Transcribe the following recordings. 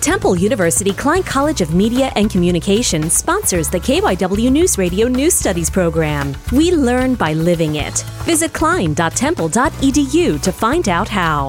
Temple University Klein College of Media and Communication sponsors the KYW News Radio News Studies program. We learn by living it. Visit klein.temple.edu to find out how.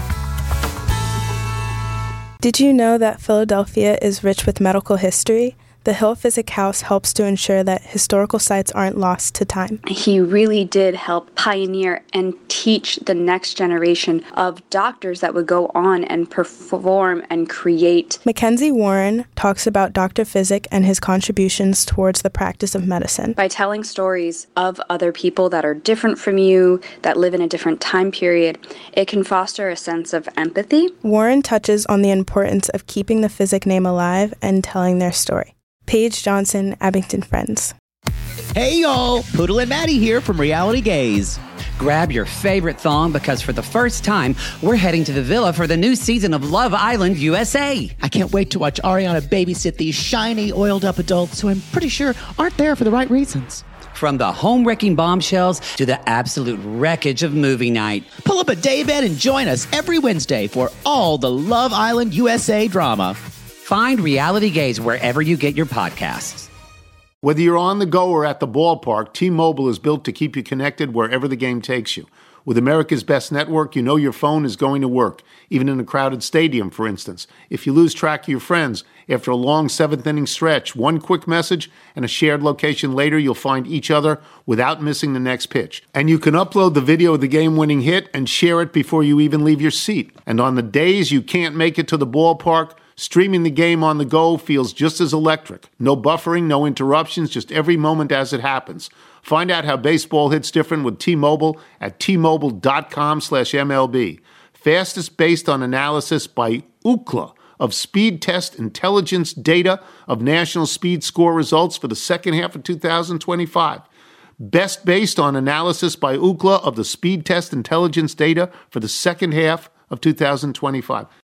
Did you know that Philadelphia is rich with medical history? The Hill Physic House helps to ensure that historical sites aren't lost to time. He really did help pioneer and teach the next generation of doctors that would go on and perform and create. Mackenzie Warren talks about Dr. Physic and his contributions towards the practice of medicine. By telling stories of other people that are different from you, that live in a different time period, it can foster a sense of empathy. Warren touches on the importance of keeping the Physic name alive and telling their story. Paige Johnson, Abington Friends. Hey y'all, Poodle and Maddie here from Reality Gaze. Grab your favorite thong because for the first time, we're heading to the villa for the new season of Love Island USA. I can't wait to watch Ariana babysit these shiny, oiled-up adults who I'm pretty sure aren't there for the right reasons. From the home-wrecking bombshells to the absolute wreckage of movie night. Pull up a daybed and join us every Wednesday for all the Love Island USA drama. Find Reality Gaze wherever you get your podcasts. Whether you're on the go or at the ballpark, T-Mobile is built to keep you connected wherever the game takes you. With America's best network, you know your phone is going to work, even in a crowded stadium, for instance. If you lose track of your friends, after a long seventh-inning stretch, one quick message and a shared location later, you'll find each other without missing the next pitch. And you can upload the video of the game-winning hit and share it before you even leave your seat. And on the days you can't make it to the ballpark, streaming the game on the go feels just as electric. No buffering, no interruptions, just every moment as it happens. Find out how baseball hits different with T-Mobile at T-Mobile.com/MLB. Fastest based on analysis by Ookla of Speed Test Intelligence data of national speed score results for the second half of 2025. Best based on analysis by Ookla of the Speed Test Intelligence data for the second half of 2025.